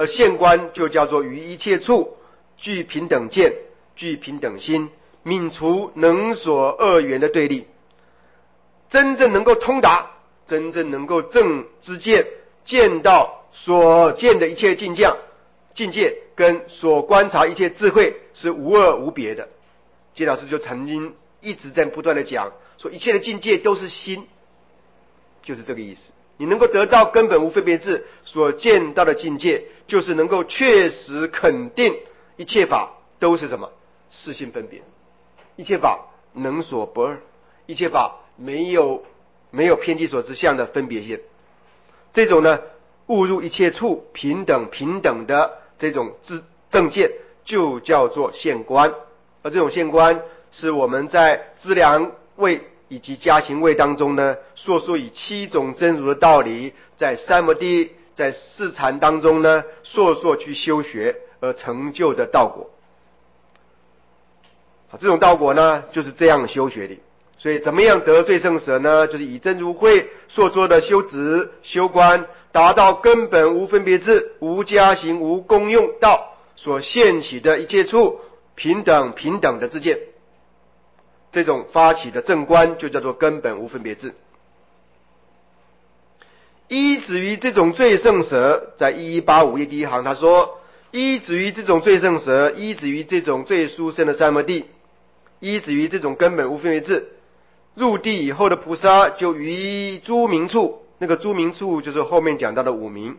而现观就叫做于一切处具平等见，具平等心，泯除能所二元的对立，真正能够通达，真正能够正知见，见到所见的一切境界跟所观察一切智慧是无二无别的。金老师就曾经一直在不断的讲说，一切的境界都是心，就是这个意思。你能够得到根本无分别智所见到的境界，就是能够确实肯定一切法都是什么？是心分别，一切法能所不二，一切法没有偏激所知相的分别性。这种呢，误入一切处平等的这种正见，就叫做现观。而这种现观是我们在资粮位以及加行位当中呢，说以七种真如的道理，在三摩地在四禅当中呢，说去修学而成就的道果。这种道果呢，就是这样修学的。所以怎么样得最胜舍呢？就是以真如慧所做的修持修观，达到根本无分别智、无加行、无功用道所现起的一切处平等的知见，这种发起的正观就叫做根本无分别智。依止于这种最胜舍，在1185页第一行他说，依止于这种最胜舍，依止于这种最殊胜的三摩地，依止于这种根本无分别智，入地以后的菩萨就于诸明处，那个诸明处就是后面讲到的五明，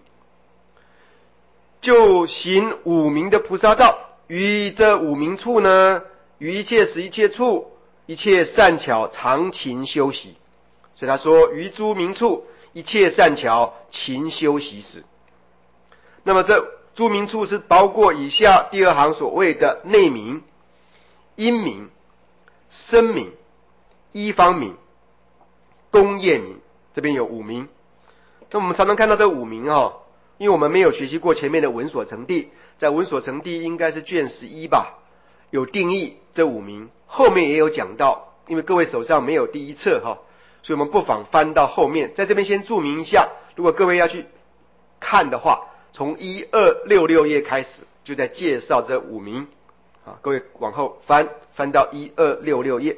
就行五明的菩萨道。于这五明处呢，于一切时一切处一切善巧常勤修习。所以他说，于诸明处一切善巧勤修习时。那么这诸明处是包括以下第二行所谓的内明、因明、声明、一方明、功业明，这边有五明。那我们常常看到这五明因为我们没有学习过前面的文所成地，在文所成地应该是卷11吧，有定义这五明，后面也有讲到。因为各位手上没有第一册所以我们不妨翻到后面，在这边先注明一下，如果各位要去看的话，从1266页开始就在介绍这五明各位往后翻到1266页，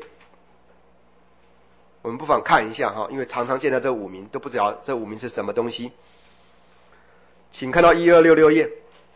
我们不妨看一下因为常常见到这五明都不知道这五明是什么东西。请看到1266页，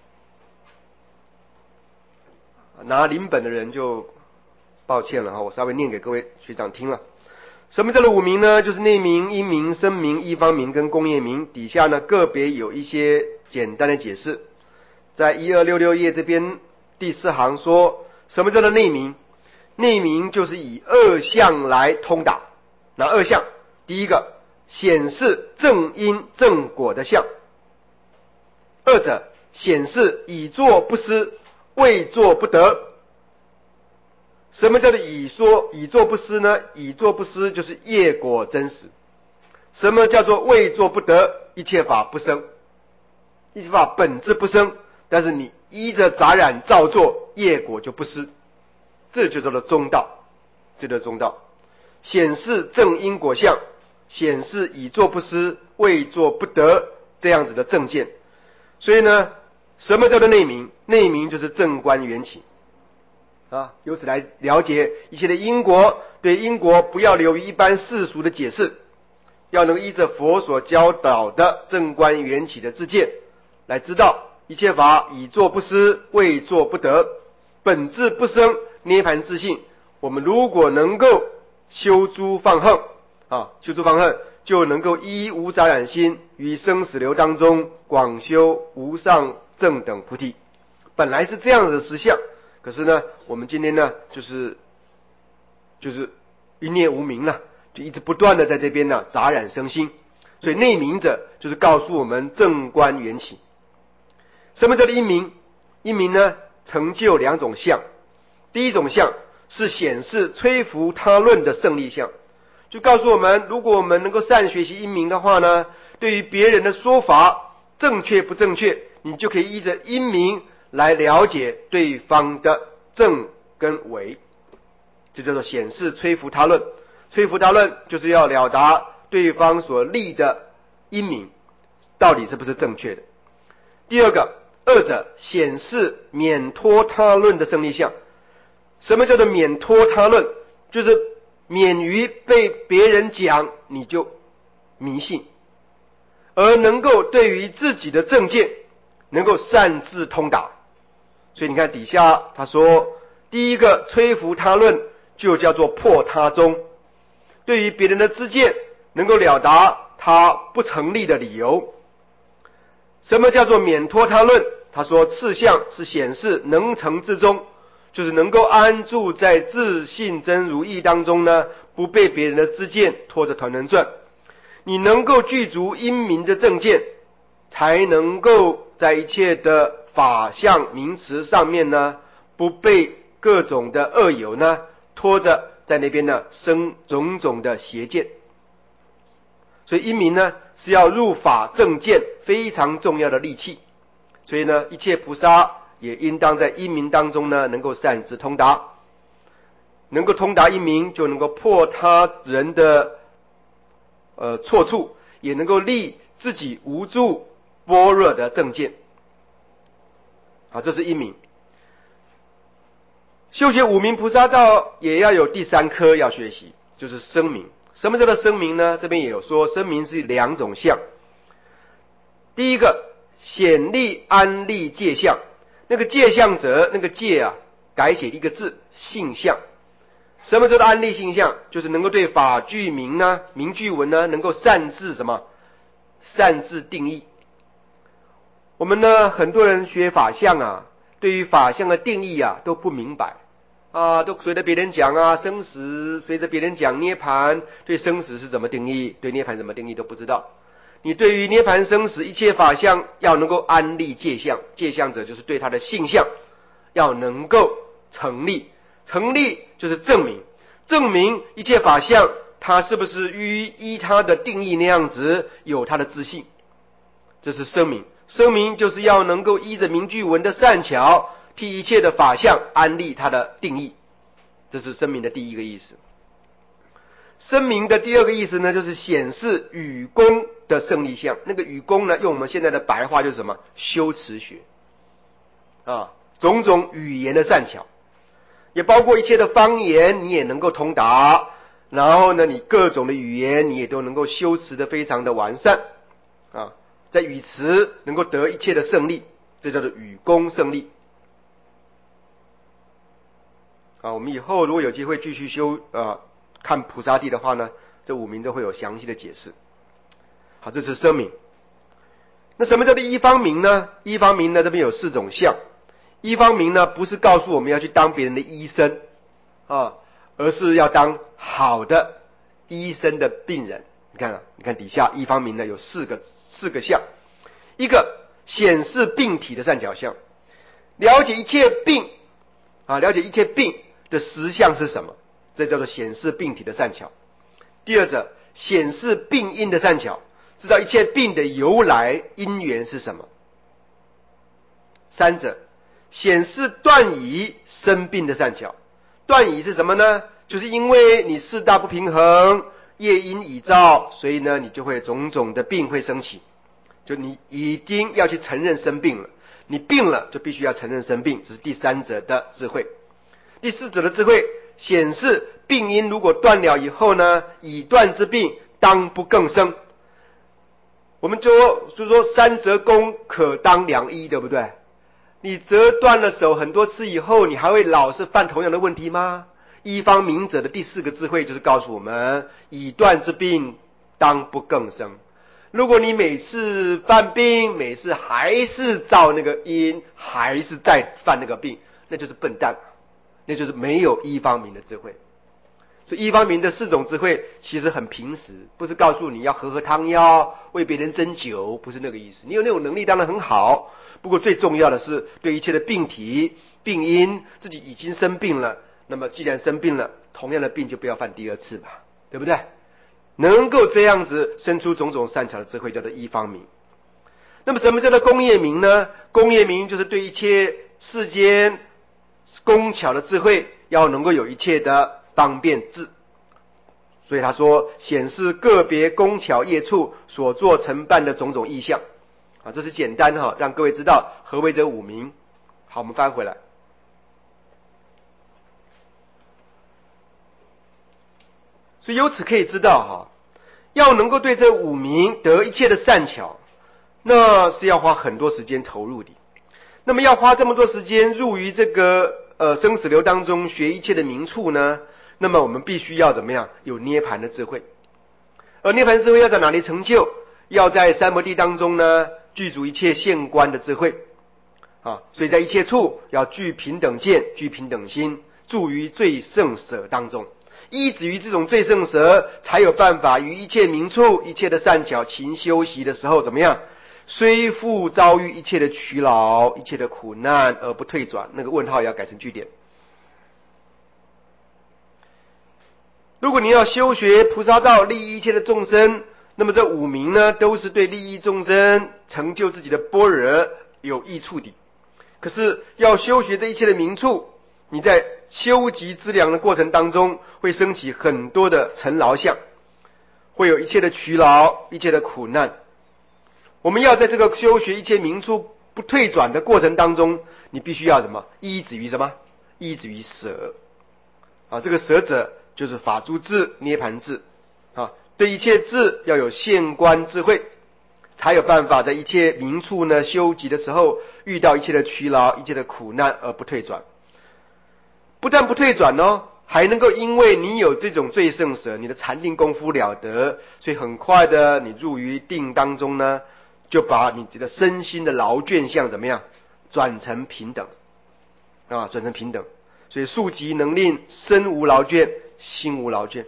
拿临本的人就抱歉了我稍微念给各位学长听了。什么叫做五明呢？就是内明、因明、声明、一方明跟功业明，底下呢个别有一些简单的解释。在1266页这边第4行说，什么叫做内明？内明就是以二相来通达。哪二相？第一个显示正因正果的相，二者显示以作不失，未作不得。什么叫做以作不失呢？以作不失就是业果真实。什么叫做未作不得？一切法不生，一切法本质不生，但是你依着杂染造作，业果就不失，这就叫做中道。这叫中道，显示正因果相，显示以作不失，未作不得这样子的正见。所以呢，什么叫做内明？内明就是正观缘起由此来了解一切的因果，对因果不要流于一般世俗的解释，要能依着佛所教导的正观缘起的知见来知道一切法以作不失，未作不得，本质不生，涅槃自性。我们如果能够修诸放横修诸放横，就能够依无杂染心于生死流当中广修无上正等菩提。本来是这样子的实相，可是呢，我们今天呢，就是一念无明就一直不断的在这边杂染生心。所以内明者就是告诉我们正观缘起。什么叫做因明？因明呢，成就两种相。第一种相是显示摧伏他论的胜利相，就告诉我们，如果我们能够善学习因明的话呢，对于别人的说法正确不正确，你就可以依着因明来了解对方的正跟伪，这叫做显示摧伏他论。摧伏他论就是要了达对方所立的因明到底是不是正确的。第二个， 二者显示免脱他论的胜利相。什么叫做免脱他论？就是免于被别人讲你就迷信，而能够对于自己的正见能够擅自通达。所以你看底下他说，第一个吹拂他论就叫做破他宗，对于别人的知见能够了达他不成立的理由。什么叫做免脱他论？他说次相是显示能成自宗，就是能够安住在自信真如意当中呢，不被别人的知见拖着团团转。你能够具足因明的正见，才能够在一切的法相名词上面呢，不被各种的恶友呢拖着在那边呢生种种的邪见。所以因明呢是要入法正见非常重要的利器。所以呢，一切菩萨也应当在因明当中呢，能够擅自通达，能够通达因明，就能够破他人的错处，也能够立自己无助般若的正见。好，这是因明。修学五明菩萨道也要有第三科要学习，就是声明。什么叫做声明呢？这边也有说，声明是两种相。第一个显立安立戒相，那个戒相者，那个戒啊，改写一个字，性相。什么叫做安立性相？就是能够对法句名呢、名句文呢，能够擅自什么？擅自定义。我们呢，很多人学法相啊，对于法相的定义啊，都不明白啊，都随着别人讲啊，生死随着别人讲涅盘，对生死是怎么定义，对涅盘怎么定义都不知道。你对于涅盘生死一切法相要能够安立戒相，戒相者就是对他的性相要能够成立，成立就是证明，证明一切法相它是不是依他的定义那样子有他的自信，这是声明。声明就是要能够依着名句文的善巧，替一切的法相安立它的定义，这是声明的第一个意思。声明的第二个意思呢，就是显示语功的胜利相。那个语功呢，用我们现在的白话就是什么？修辞学啊，种种语言的善巧，也包括一切的方言，你也能够通达。然后呢，你各种的语言，你也都能够修辞的非常的完善啊，在语词能够得一切的胜利，这叫做语功胜利啊。我们以后如果有机会继续修看菩萨地的话呢，这五明都会有详细的解释。好，这是声明。那什么叫做一方明呢？一方明呢，这边有四种相。一方明呢，不是告诉我们要去当别人的医生啊，而是要当好的医生的病人。你看底下一方明呢有四个相。一个显示病体的善巧相，了解一切病啊，了解一切病的实相是什么，这叫做显示病体的善巧。第二者显示病因的善巧，知道一切病的由来因缘是什么。三者显示断疑生病的善巧。断疑是什么呢？就是因为你四大不平衡，业因已造，所以呢你就会种种的病会升起，就你一定要去承认生病了，你病了就必须要承认生病，这是第三者的智慧。第四者的智慧显示病因如果断了以后呢，已断之病当不更生。我们就说三折弓可当良医，对不对？你折断了手很多次以后，你还会老是犯同样的问题吗？一方明者的第四个智慧就是告诉我们，已断之病当不更生。如果你每次犯病，每次还是照那个因，还是再犯那个病，那就是笨蛋，那就是没有一方明的智慧。所以一方明的四种智慧其实很平实，不是告诉你要喝汤药，为别人针灸，不是那个意思。你有那种能力当然很好，不过最重要的是对一切的病体、病因，自己已经生病了，那么既然生病了，同样的病就不要犯第二次吧，对不对？能够这样子生出种种善巧的智慧，叫做一方明。那么什么叫做工业明呢？工业明就是对一切世间工巧的智慧要能够有一切的方便智。所以他说显示个别工巧业处所做成办的种种意象啊，这是简单让各位知道何为这五明。好，我们翻回来。所以由此可以知道要能够对这五明得一切的善巧，那是要花很多时间投入的。那么要花这么多时间入于这个生死流当中学一切的名处呢，那么我们必须要怎么样？有涅槃的智慧。而涅槃智慧要在哪里成就？要在三摩地当中呢，具足一切现观的智慧啊。所以在一切处要具平等见，具平等心，住于最胜舍当中。依止于这种最胜舍，才有办法于一切名处、一切的善巧勤修习的时候怎么样？虽复遭遇一切的屈劳、一切的苦难而不退转，那个问号也要改成句点。如果你要修学菩萨道，利益一切的众生，那么这五明呢，都是对利益众生、成就自己的般若有益处的。可是要修学这一切的名处，你在修集资粮的过程当中，会升起很多的尘劳相，会有一切的屈劳、一切的苦难。我们要在这个修学一切名处不退转的过程当中，你必须要什么？依止于什么？依止于舍啊！这个舍者就是法诸智、涅盘智啊。对一切智要有现观智慧，才有办法在一切名处呢修集的时候，遇到一切的屈劳、一切的苦难而不退转。不但不退转还能够因为你有这种最胜舍，你的禅定功夫了得，所以很快的你入于定当中呢，就把你这个身心的劳倦相怎么样转成平等啊，转成平等。所以速疾能令身无劳倦，心无劳倦。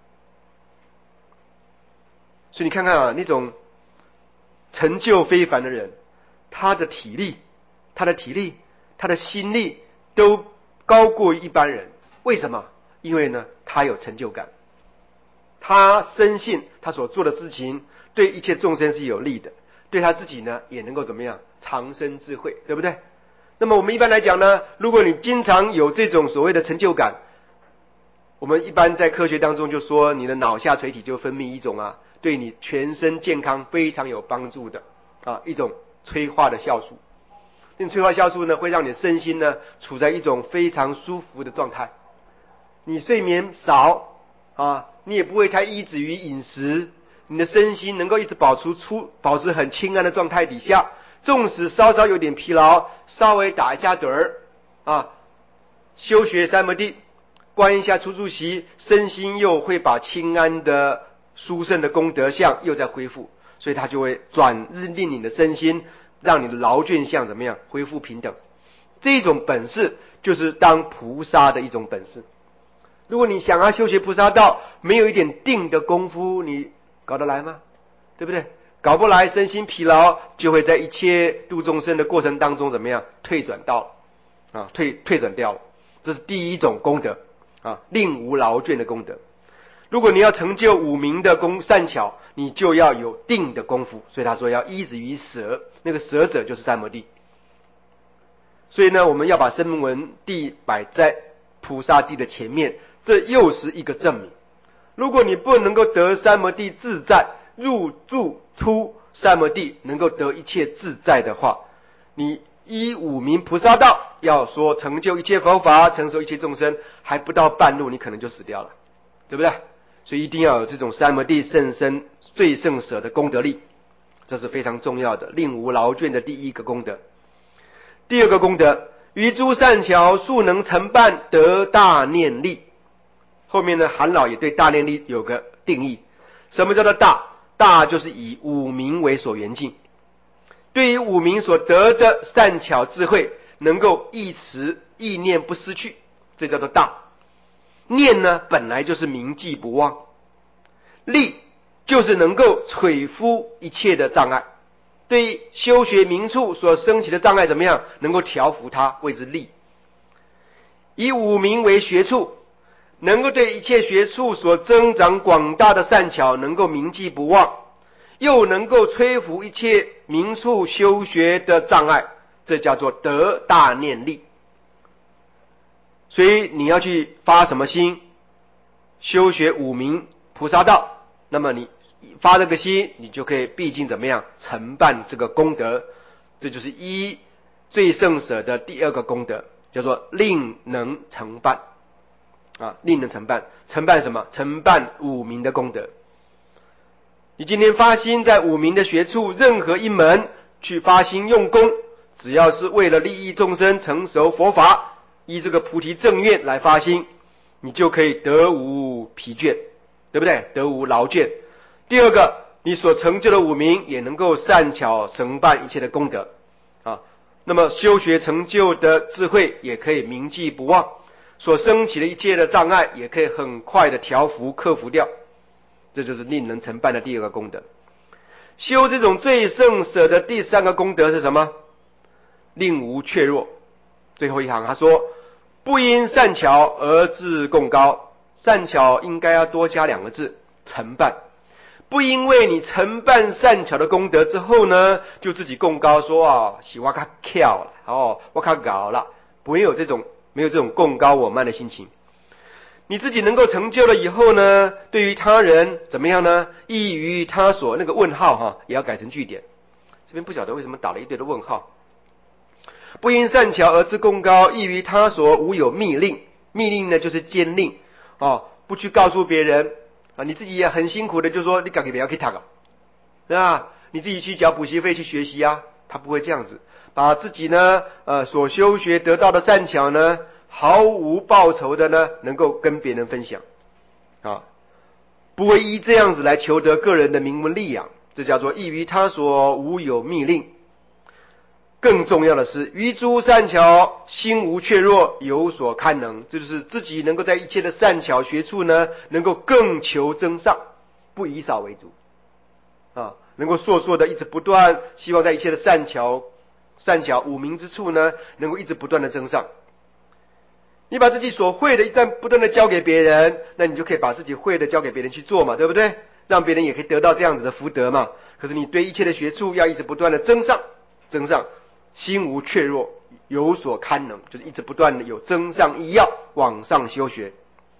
所以你看看那种成就非凡的人，他的体力、他的心力都高过于一般人。为什么？因为呢，他有成就感，他深信他所做的事情对一切众生是有利的，对他自己呢也能够怎么样长生智慧，对不对？那么我们一般来讲呢，如果你经常有这种所谓的成就感，我们一般在科学当中就说你的脑下垂体就分泌一种对你全身健康非常有帮助的一种催化的酵素。那种催化酵素呢，会让你的身心呢处在一种非常舒服的状态。你睡眠少你也不会太依止于饮食，你的身心能够一直保持很清安的状态底下，纵使稍稍有点疲劳，稍微打一下盹儿修学三摩地，观一下初住习，身心又会把清安的殊胜的功德相又在恢复，所以它就会令你的身心，让你的劳倦相怎么样恢复平等。这种本事就是当菩萨的一种本事。如果你想要修学菩萨道，没有一点定的功夫，你搞得来吗？对不对？搞不来，身心疲劳，就会在一切度众生的过程当中怎么样退转掉了。这是第一种功德令无劳倦的功德。如果你要成就五明的善巧，你就要有定的功夫。所以他说要依止于舍，那个舍者就是三摩地。所以呢，我们要把声闻地摆在菩萨地的前面，这又是一个证明。如果你不能够得三摩地自在，入住出三摩地能够得一切自在的话，你依五明菩萨道要说成就一切佛法，承受一切众生，还不到半路你可能就死掉了，对不对？所以一定要有这种三摩地甚深最胜舍的功德力，这是非常重要的，令无劳倦的第一个功德。第二个功德，于诸善巧速能成办得大念力。后面呢，韩老也对大念力有个定义。什么叫做大？大就是以五明为所缘境，对于五明所得的善巧智慧，能够一时意念不失去，这叫做大。念呢，本来就是铭记不忘，力就是能够摧伏一切的障碍。对于修学名处所升起的障碍怎么样？能够调伏它，谓之力。以五明为学处，能够对一切学处所增长广大的善巧能够铭记不忘，又能够摧伏一切名处修学的障碍，这叫做得大念力。所以你要去发什么心修学五明菩萨道，那么你发这个心，你就可以毕竟怎么样承办这个功德。这就是依最胜舍的第二个功德，叫做令能承办啊，令能承办，承办什么？承办五明的功德。你今天发心在五明的学处任何一门去发心用功，只要是为了利益众生成熟佛法，依这个菩提正愿来发心，你就可以得无疲倦，对不对？得无劳倦。第二个，你所成就的五明也能够善巧承办一切的功德啊。那么修学成就的智慧也可以铭记不忘，所升起的一切的障碍也可以很快的调伏克服掉。这就是令能承办的第二个功德。修这种最胜舍的第三个功德是什么？令无怯弱。最后一行他说，不因善巧而自贡高。善巧应该要多加两个字，承办。不因为你承办善巧的功德之后呢，就自己贡高说啊，是我较巧了哦，我较高了，没有这种贡高我慢的心情。你自己能够成就了以后呢，对于他人怎么样呢？异于他所，那个问号也要改成句点。这边不晓得为什么打了一堆的问号。不因善巧而自贡高，异于他所，无有密令。密令呢就是监令不去告诉别人啊，你自己也很辛苦的就说你自己不要去读啊，对吧？你自己去缴补习费去学习啊，他不会这样子，把自己呢所修学得到的善巧呢，毫无报酬的呢，能够跟别人分享啊，不会依这样子来求得个人的名闻利养，这叫做异于他所，无有密令。更重要的是，于诸善巧心无怯弱，有所堪能，这就是自己能够在一切的善巧学处呢，能够更求增上，不以少为主啊，能够烁烁的一直不断，希望在一切的善巧五明之处呢，能够一直不断的增上。你把自己所会的一旦不断的交给别人，那你就可以把自己会的交给别人去做嘛，对不对？让别人也可以得到这样子的福德嘛。可是你对一切的学处要一直不断的增上，心无怯弱，有所堪能，就是一直不断的有增上意要往上修学。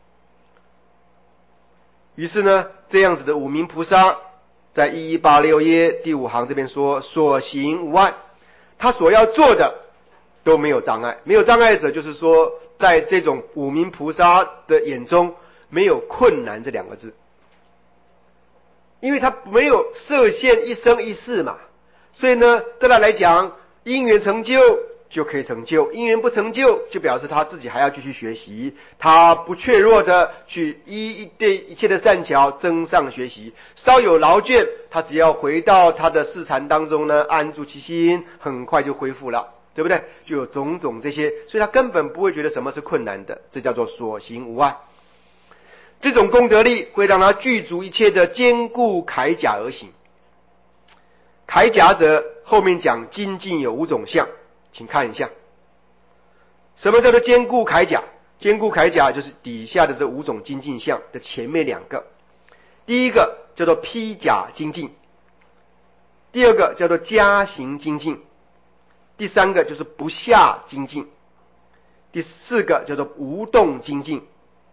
于是呢，这样子的五明菩萨在1186页第5行这边说，所行无碍，他所要做的都没有障碍。没有障碍者就是说，在这种五明菩萨的眼中没有困难这两个字，因为他没有设限一生一世嘛，所以呢对他来讲，因缘成就就可以成就，因缘不成就就表示他自己还要继续学习，他不怯弱的去对一切的善巧增上学习，稍有劳倦，他只要回到他的四禅当中呢，安住其心，很快就恢复了，对不对？就有种种这些，所以他根本不会觉得什么是困难的，这叫做所行无碍。这种功德力会让他具足一切的坚固铠甲而行。铠甲者后面讲精进有5种相，请看一下。什么叫做坚固铠甲？坚固铠甲就是底下的这5种精进相的前面2个。第一个叫做披甲精进，第二个叫做加行精进，第三个就是不下精进，第4个叫做无动精进，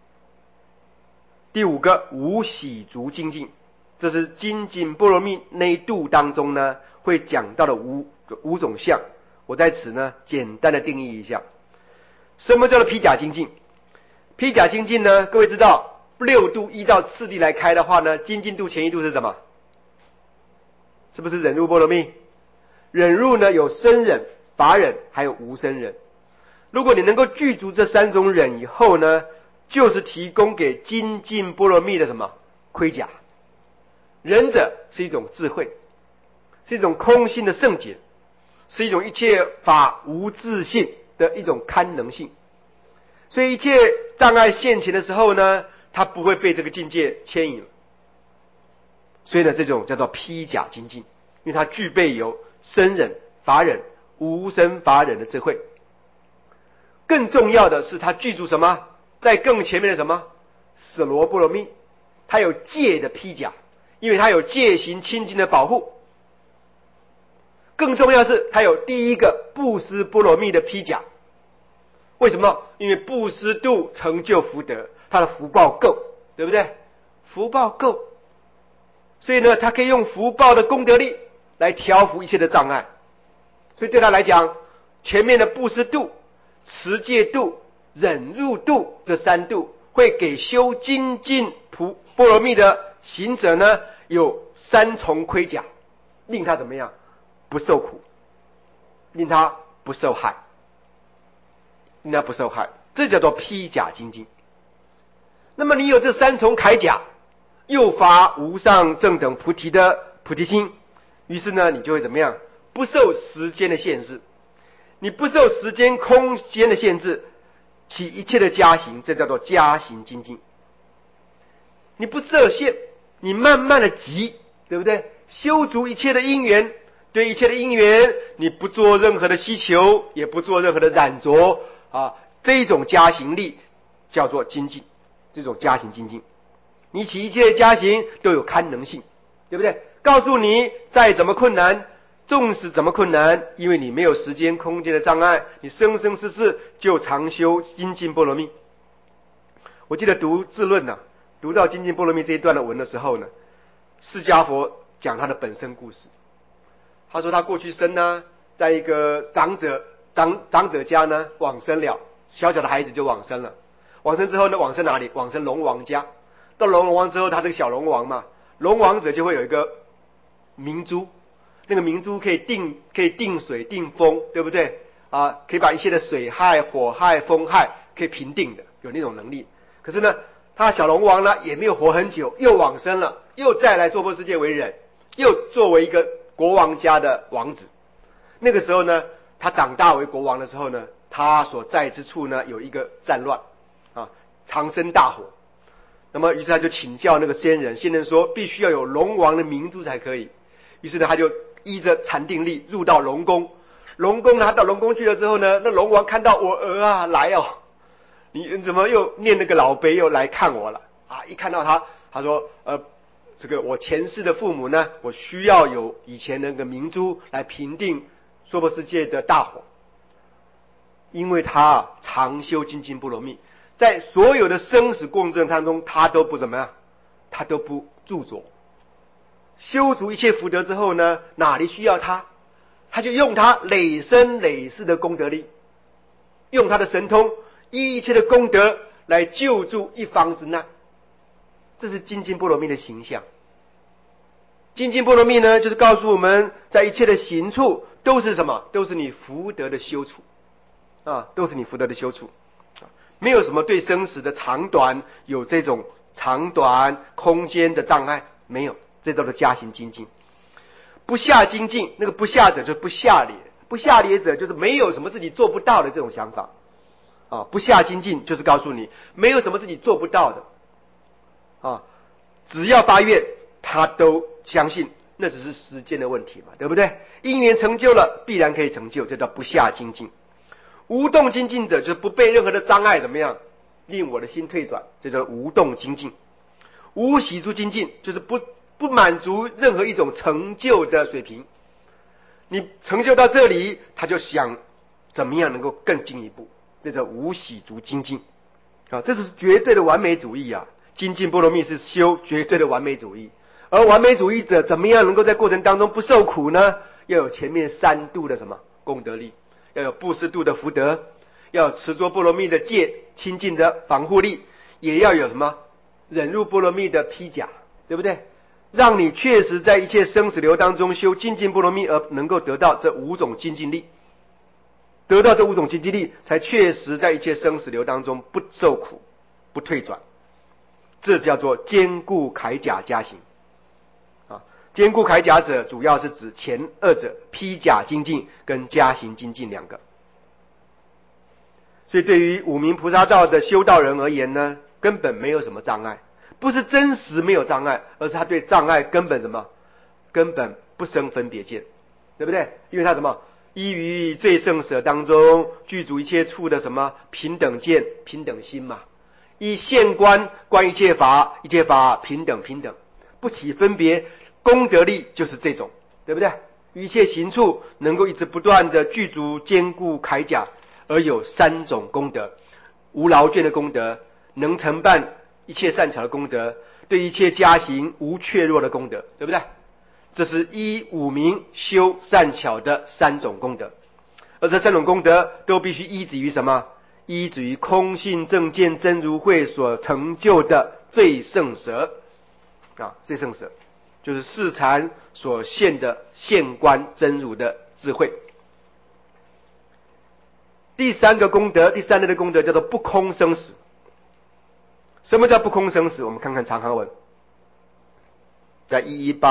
第5个无喜足精进。这是精进波罗蜜那一度当中呢会讲到的五种相，我在此呢简单的定义一下。什么叫做披甲精进？披甲精进呢，各位知道6度依照次第来开的话呢，精进度前一度是什么？是不是忍辱波罗蜜？忍辱呢有生忍、法忍还有无生忍。如果你能够具足这3种忍以后呢，就是提供给精进波罗蜜的什么？盔甲。忍者是一种智慧，是一种空性的圣洁，是一种一切法无自性的一种堪能性。所以一切障碍现前的时候呢，他不会被这个境界牵引。所以呢，这种叫做披甲精进，因为它具备有生忍、法忍、无生法忍的智慧。更重要的是，它具足什么？在更前面的什么？舍罗波罗蜜，它有戒的披甲。因为它有戒行清净的保护，更重要的是它有第一个布施波罗蜜的披甲。为什么？因为布施度成就福德，它的福报够，对不对？福报够， 所以呢，他可以用福报的功德力来调伏一切的障碍。所以对他来讲，前面的布施度、持戒度、忍辱度这三度，会给修精进波罗蜜的行者呢，有三重盔甲，令他怎么样？不受苦，令他不受害，令他不受害，这叫做披甲精进。那么你有这三重铠甲，又发无上正等菩提的菩提心，于是呢，你就会怎么样？不受时间的限制，你不受时间空间的限制，起一切的加行，这叫做加行精进。你不设限，你慢慢的集，对不对？修足一切的因缘，对一切的因缘，你不做任何的希求，也不做任何的染着啊，这种加行力叫做精进，这种加行精进。你起一切的加行都有堪能性，对不对？告诉你再怎么困难，纵使怎么困难，因为你没有时间空间的障碍，你生生世世就常修精进波罗蜜。我记得读智论呢，读到精进波罗蜜这一段的文的时候呢，释迦佛讲他的本身故事。他说他过去生呢，在一个长者家呢往生了，小小的孩子就往生了。往生之后呢，往生哪里？往生龙王家。到龙王之后，他这个小龙王嘛，龙王者就会有一个明珠，那个明珠可以定水定风，对不对啊？可以把一切的水害、火害、风害可以平定的，有那种能力。可是呢，他小龙王呢也没有活很久，又往生了，又再来娑婆世界为人，又作为一个国王家的王子。那个时候呢，他长大为国王的时候呢，他所在之处呢有一个战乱啊，长生大火。那么于是他就请教那个仙人，仙人说必须要有龙王的明珠才可以。于是呢，他就依着禅定力入到龙宫。龙宫呢，他到龙宫去了之后呢，那龙王看到我儿啊来哦，你怎么又念那个老辈又来看我了啊？一看到他，他说这个我前世的父母呢，我需要有以前那个明珠来平定娑婆世界的大火，因为他常修精进波罗蜜。在所有的生死共振当中，他都不怎么样，他都不著着。修足一切福德之后呢，哪里需要他，他就用他累生累世的功德力，用他的神通，依一切的功德来救助一方之难。这是精进波罗蜜的形象。精进波罗蜜呢，就是告诉我们，在一切的行处都是什么？都是你福德的修处啊，都是你福德的修处。没有什么对生死的长短有这种长短空间的障碍，没有，这叫做加行精进。不下精进，那个不下者就是不下劣，不下劣者就是没有什么自己做不到的这种想法啊。不下精进就是告诉你没有什么自己做不到的啊，只要发愿，他都相信那只是时间的问题嘛，对不对？因缘成就了，必然可以成就，这叫不下精进。无动精进者就是不被任何的障碍怎么样令我的心退转，这叫无动精进。无喜足精进就是不满足任何一种成就的水平，你成就到这里，他就想怎么样能够更进一步，这叫无喜足精进啊，这是绝对的完美主义啊。精进波罗蜜是修绝对的完美主义，而完美主义者怎么样能够在过程当中不受苦呢？要有前面三度的什么功德力，要有布施度的福德，要有持着波罗蜜的戒清净的防护力，也要有什么忍辱波罗蜜的披甲，对不对？让你确实在一切生死流当中修精进波罗蜜，而能够得到这五种精进力，得到这五种精进力，才确实在一切生死流当中不受苦不退转，这叫做坚固铠甲加行啊。坚固铠甲者主要是指前二者披甲精进跟加行精进两个。所以对于五明菩萨道的修道人而言呢，根本没有什么障碍，不是真实没有障碍，而是他对障碍根本什么，根本不生分别见，对不对？因为他什么依于最胜舍当中具足一切处的什么平等见平等心嘛，依现观观一切法，一切法平等平等，不起分别，功德力就是这种，对不对？一切行处能够一直不断的具足坚固铠甲，而有三种功德：无劳倦的功德，能承办一切善巧的功德， 对一切加行无怯弱的功德，对不对？这是依五明修善巧的三种功德，而这三种功德都必须依止于什么？依止于空性正见真如慧所成就的最胜舍啊，最胜舍就是四禅所现的现观真如的智慧。第三个功德，第三类的功德叫做不空生死。什么叫不空生死？我们看看长行文，在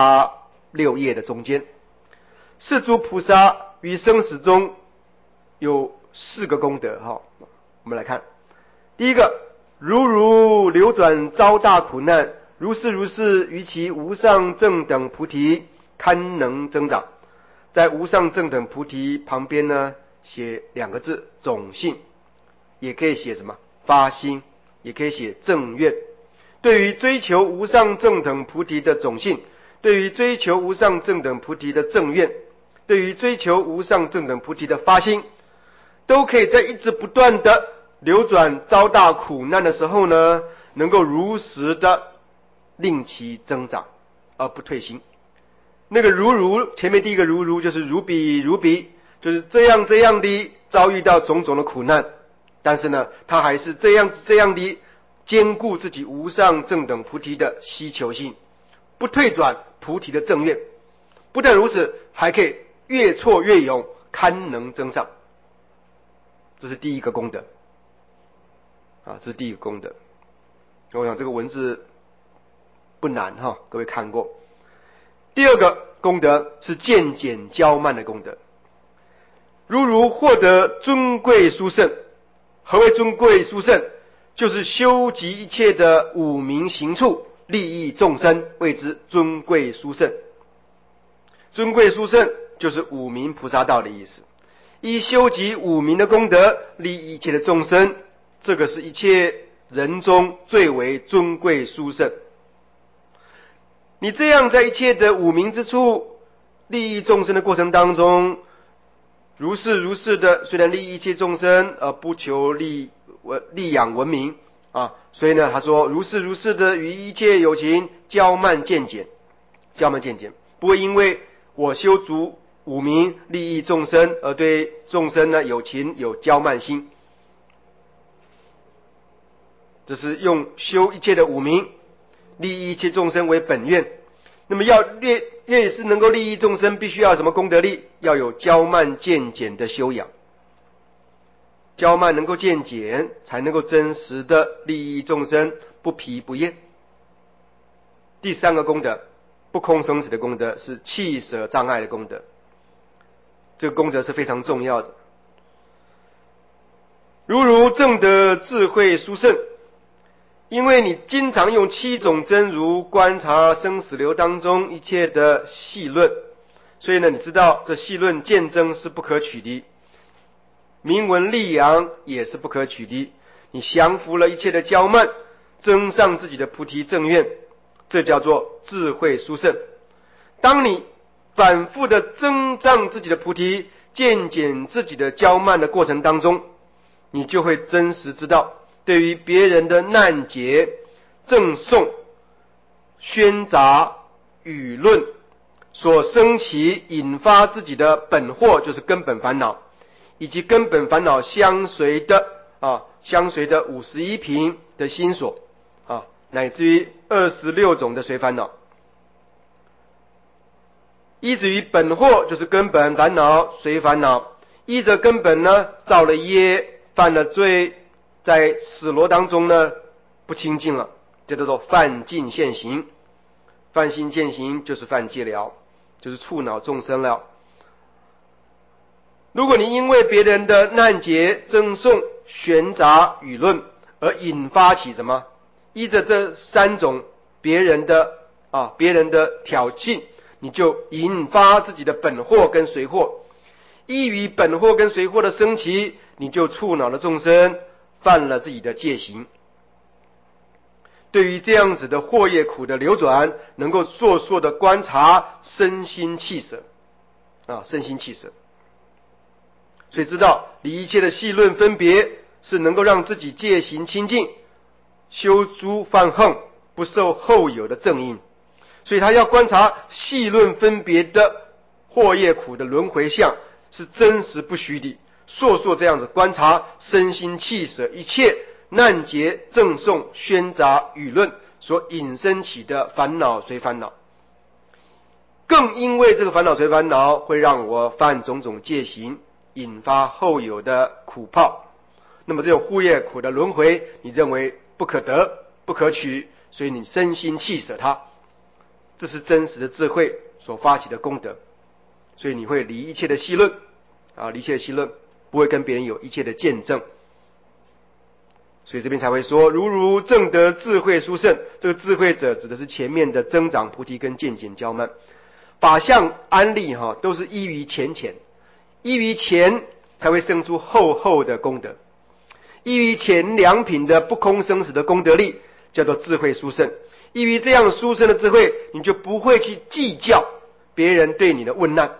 1186页的中间，是诸菩萨于生死中有四个功德哈。我们来看，第一个，如流转遭大苦难，如是于其无上正等菩提堪能增长。在无上正等菩提旁边呢，写两个字种性，也可以写什么发心，也可以写正愿。对于追求无上正等菩提的种性，对于追求无上正等菩提的正愿，对于追求无上正等菩提的发心，都可以在一直不断的流转遭大苦难的时候呢，能够如实的令其增长而不退心。那个前面第一个就是如彼，就是这样的遭遇到种种的苦难，但是呢，他还是这样的兼顾自己无上正等菩提的希求心，不退转菩提的正愿。不但如此，还可以越挫越勇，堪能增上。这是第一个功德啊，这是第一个功德。我想这个文字不难哈，各位看过。第二个功德是渐减骄慢的功德。如获得尊贵殊胜。何谓尊贵殊胜？就是修集一切的五明行处，利益众生，谓之尊贵殊胜。尊贵殊胜就是五明菩萨道的意思。依修集五明的功德，利益一切的众生，这个是一切人中最为尊贵殊胜。你这样在一切的五明之处利益众生的过程当中，如是的，虽然利益一切众生而不求利养文明啊，所以呢，他说如是的与一切有情骄慢渐减，不会因为我修足五明利益众生而对众生呢有情有骄慢心。这是用修一切的五明利益一切众生为本愿。那么越是能够利益众生，必须要什么功德力？要有骄慢渐减的修养。骄慢能够渐减，才能够真实的利益众生，不疲不厌。第三个功德，不空生死的功德，是弃舍障碍的功德。这个功德是非常重要的。如正得智慧殊胜，因为你经常用七种真如观察生死流当中一切的细论，所以呢，你知道这细论见证是不可取的，明文立扬也是不可取的。你降服了一切的骄慢，增上自己的菩提正愿，这叫做智慧殊胜。当你反复的增长自己的菩提，渐减自己的骄慢的过程当中，你就会真实知道，对于别人的难解、赠送、宣杂、舆论所生起引发自己的本惑，就是根本烦恼，以及根本烦恼相随的51品的心所啊，乃至于26种的随烦恼。依止于本惑，就是根本烦恼随烦恼，依着根本呢造了业，犯了罪，在死罗当中呢不清净了，这叫做犯尽现行。犯心现行就是犯戒了，就是触恼众生了。如果你因为别人的难解、赠送、宣杂、舆论而引发起什么，依着这三种别人的挑衅，你就引发自己的本惑跟随惑。依于本惑跟随惑的升起，你就触恼了众生，犯了自己的戒行。对于这样子的惑业苦的流转，能够烁烁的观察，身心弃舍身心弃舍。所以知道离一切的细论分别，是能够让自己戒行清净，修诸犯横， 不受后有的正因。所以他要观察细论分别的祸业苦的轮回相是真实不虚的，硕这样子观察身心气舍一切难劫赠送宣杂舆论所引生起的烦恼随烦恼，更因为这个烦恼随烦恼会让我犯种种戒行，引发后有的苦报。那么这种祸业苦的轮回，你认为不可得不可取，所以你身心气舍它，这是真实的智慧所发起的功德。所以你会离一切的戏论离一切的戏论，不会跟别人有一切的见证。所以这边才会说如正得智慧殊胜，这个智慧者指的是前面的增长菩提跟渐减骄慢。法相安立都是依于前，依于前才会生出后的功德，依于前两品的不空生死的功德力叫做智慧殊胜。依于这样殊胜的智慧，你就不会去计较别人对你的问难。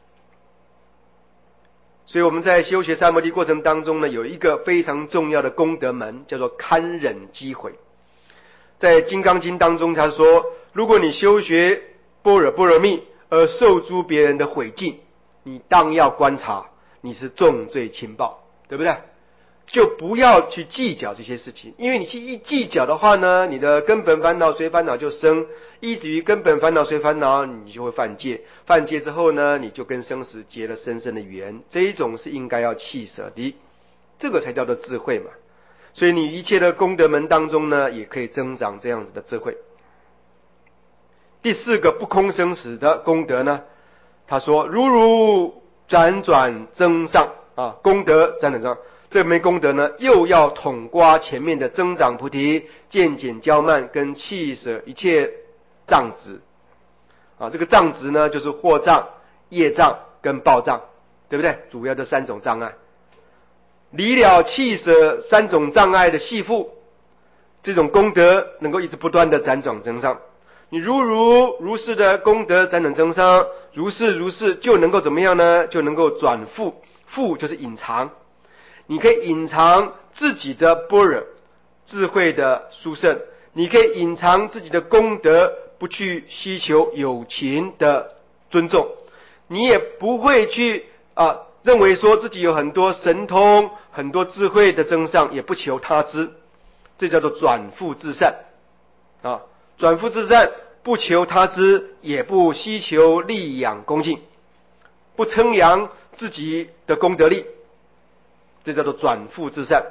所以我们在修学三摩地过程当中呢，有一个非常重要的功德门，叫做堪忍积悔。在金刚经当中他说，如果你修学般若蜜而受诸别人的毁净，你当要观察你是重罪轻报，对不对？就不要去计较这些事情，因为你去一计较的话呢，你的根本烦恼随烦恼就生，依止于根本烦恼随烦恼，你就会犯戒，犯戒之后呢，你就跟生死结了深深的缘，这一种是应该要弃舍的，这个才叫做智慧嘛。所以你一切的功德门当中呢，也可以增长这样子的智慧。第四个不空生死的功德呢，他说如辗转增上功德辗转增上，这枚功德呢，又要统括前面的增长菩提、渐减骄慢跟弃舍一切障执这个障执呢，就是惑障、业障跟报障，对不对？主要的三种障碍，离了弃舍三种障碍的系缚，这种功德能够一直不断的辗转增上。你如是的功德辗转增上，如是就能够怎么样呢？就能够转覆，覆就是隐藏。你可以隐藏自己的般若智慧的殊胜，你可以隐藏自己的功德，不去希求有情的尊重，你也不会去认为说自己有很多神通很多智慧的增上，也不求他知，这叫做转覆至善转覆至善，不求他知，也不希求利养恭敬，不称扬自己的功德力，这叫做转覆至善。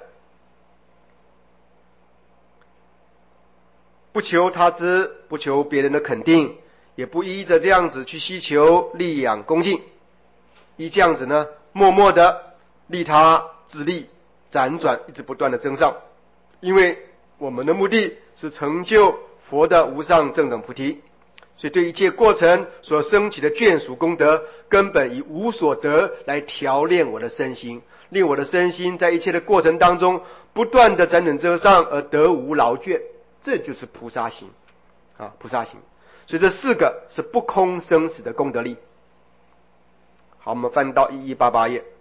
不求他知，不求别人的肯定，也不依着这样子去希求利养恭敬，依这样子呢，默默的利他自利，辗转一直不断的增上。因为我们的目的是成就佛的无上正等菩提，所以对一切过程所升起的眷属功德，根本以无所得来调练我的身心，令我的身心在一切的过程当中不断的辗转增上而得无劳倦，这就是菩萨行菩萨行。所以这四个是不空生死的功德力。好，我们翻到1188页。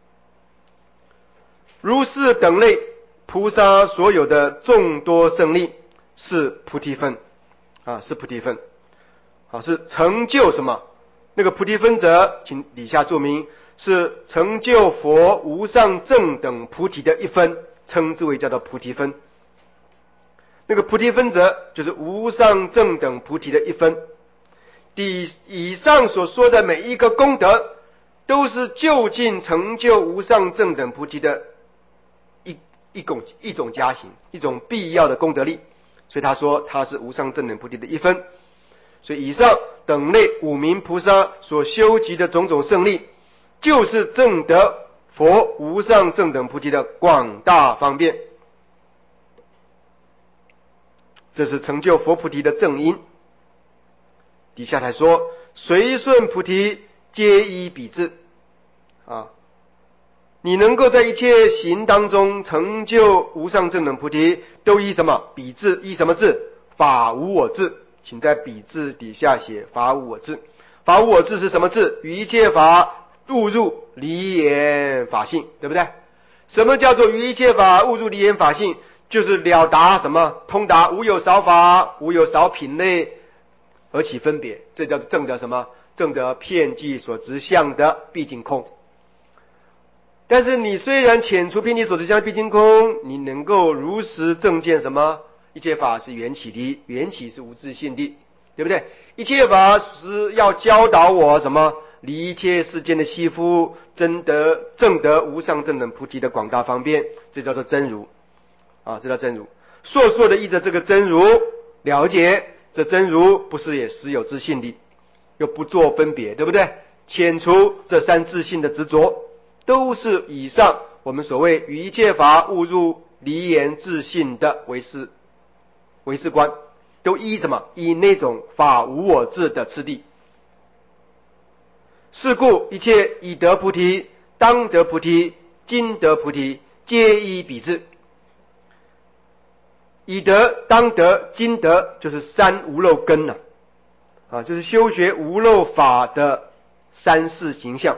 如是等类菩萨所有的众多胜利是菩提分是菩提分是成就什么？那个菩提分者，请底下注明，是成就佛无上正等菩提的一分，称之为叫做菩提分。那个菩提分者就是无上正等菩提的一分。以上所说的每一个功德，都是就近成就无上正等菩提的一种加行，一种必要的功德力。所以他说他是无上正等菩提的一分。所以以上等类五名菩萨所修集的种种胜利，就是证得佛无上正等菩提的广大方便，这是成就佛菩提的正因。底下才说随顺菩提皆依彼智你能够在一切行当中成就无上正等菩提，都依什么？彼智。依什么智？法无我智。请在彼智底下写法无我智。法无我智是什么智？于一切法误入离言法性，对不对？什么叫做于一切法误入离言法性？ 就是了达什么？通达无有少法，无有少品类而起分别，这叫证得什么？证得遍计所执相的毕竟空。但是你虽然遣除遍计所执相的毕竟空，你能够如实证见什么？一切法是缘起的，缘起是无自性的，对不对？一切法是要教导我什么？离一切世间的系缚，证得无上正等菩提的广大方便，这叫做真如啊，这叫真如。硕硕的依着这个真如了解，这真如不是也实有自性的，又不做分别，对不对？遣除这三自性的执着，都是以上我们所谓于一切法误入离言自性的唯识观，都依什么？依那种法无我智的次第。是故一切已得菩提、当得菩提、今得菩提，皆依彼智。已得、当得、今得，就是三无漏根就是修学无漏法的三世形象，